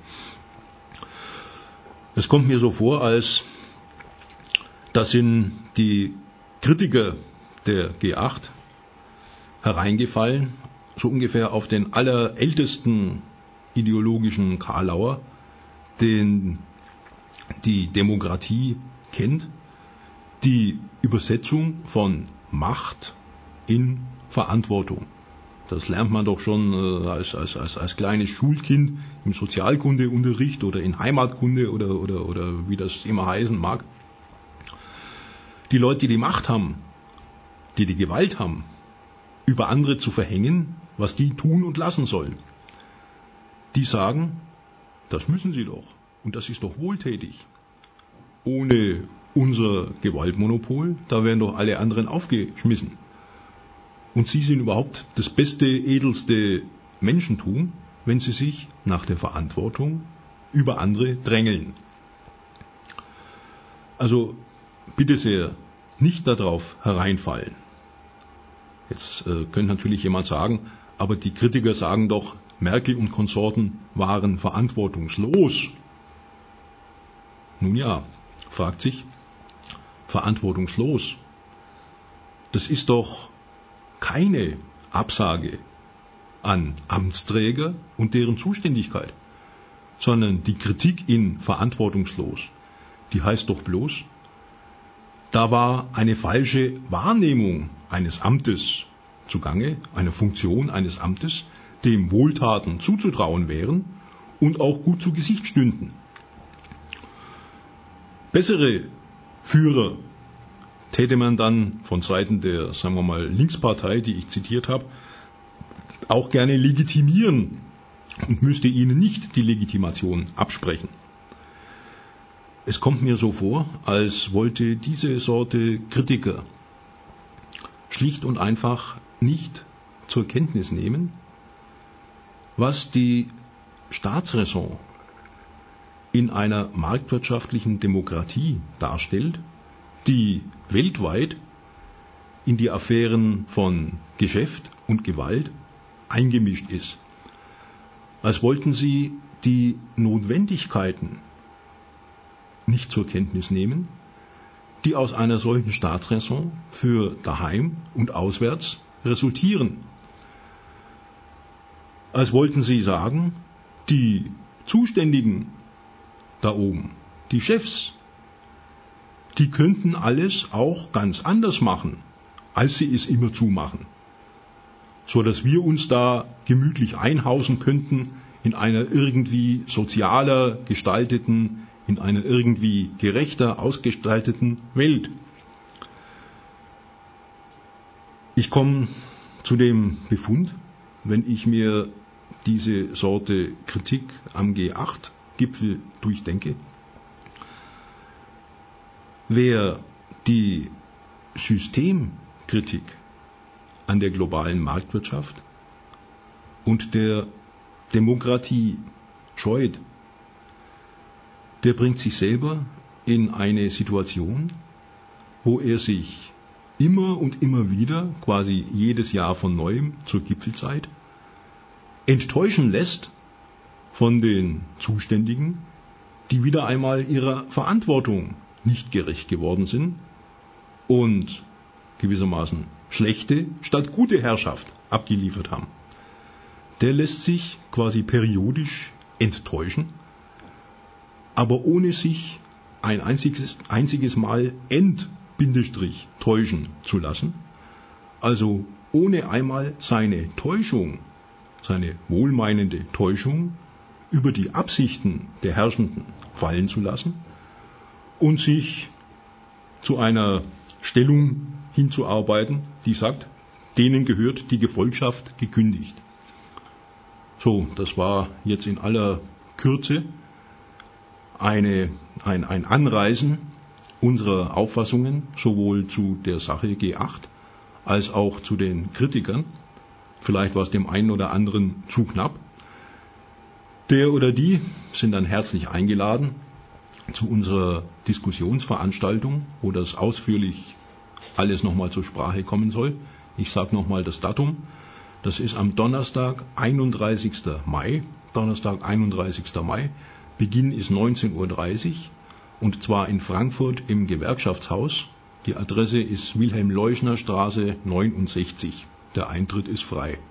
Es kommt mir so vor, als das sind die Kritiker der G8 hereingefallen, so ungefähr auf den allerältesten ideologischen Karlauer, den die Demokratie kennt, die Übersetzung von Macht in Verantwortung. Das lernt man doch schon als kleines Schulkind im Sozialkundeunterricht oder in Heimatkunde oder wie das immer heißen mag. Die Leute, die die Macht haben, die die Gewalt haben, über andere zu verhängen, was die tun und lassen sollen, die sagen, das müssen sie doch und das ist doch wohltätig. Ohne unser Gewaltmonopol, da werden doch alle anderen aufgeschmissen. Und sie sind überhaupt das beste, edelste Menschentum, wenn sie sich nach der Verantwortung über andere drängeln. Also bitte sehr, nicht darauf hereinfallen. Jetzt könnte natürlich jemand sagen, aber die Kritiker sagen doch, Merkel und Konsorten waren verantwortungslos. Nun ja, fragt sich, verantwortungslos. Das ist doch keine Absage an Amtsträger und deren Zuständigkeit, sondern die Kritik in verantwortungslos, die heißt doch bloß, da war eine falsche Wahrnehmung eines Amtes zugange, eine Funktion eines Amtes, dem Wohltaten zuzutrauen wären und auch gut zu Gesicht stünden. Bessere Führer täte man dann von Seiten der, sagen wir mal, Linkspartei, die ich zitiert habe, auch gerne legitimieren und müsste ihnen nicht die Legitimation absprechen. Es kommt mir so vor, als wollte diese Sorte Kritiker schlicht und einfach nicht zur Kenntnis nehmen, was die Staatsräson in einer marktwirtschaftlichen Demokratie darstellt, die weltweit in die Affären von Geschäft und Gewalt eingemischt ist. Als wollten sie die Notwendigkeiten nicht zur Kenntnis nehmen, die aus einer solchen Staatsräson für daheim und auswärts resultieren. Als wollten sie sagen, die Zuständigen da oben, die Chefs, die könnten alles auch ganz anders machen, als sie es immerzu machen, so dass wir uns da gemütlich einhausen könnten in einer irgendwie sozialer gestalteten, in einer irgendwie gerechter ausgestalteten Welt. Ich komme zu dem Befund, wenn ich mir diese Sorte Kritik am G8-Gipfel durchdenke, wer die Systemkritik an der globalen Marktwirtschaft und der Demokratie scheut, der bringt sich selber in eine Situation, wo er sich immer und immer wieder, quasi jedes Jahr von neuem zur Gipfelzeit, enttäuschen lässt von den Zuständigen, die wieder einmal ihrer Verantwortung nicht gerecht geworden sind und gewissermaßen schlechte statt gute Herrschaft abgeliefert haben. Der lässt sich quasi periodisch enttäuschen, aber ohne sich ein einziges Mal täuschen zu lassen, also ohne einmal seine Täuschung, seine wohlmeinende Täuschung über die Absichten der Herrschenden fallen zu lassen und sich zu einer Stellung hinzuarbeiten, die sagt, denen gehört die Gefolgschaft gekündigt. So, das war jetzt in aller Kürze ein Anreißen unserer Auffassungen, sowohl zu der Sache G8 als auch zu den Kritikern. Vielleicht war es dem einen oder anderen zu knapp. Der oder die sind dann herzlich eingeladen zu unserer Diskussionsveranstaltung, wo das ausführlich alles nochmal zur Sprache kommen soll. Ich sage nochmal das Datum. Das ist am Donnerstag, 31. Mai. Beginn ist 19:30 Uhr und zwar in Frankfurt im Gewerkschaftshaus. Die Adresse ist Wilhelm-Leuschner-Straße 69. Der Eintritt ist frei.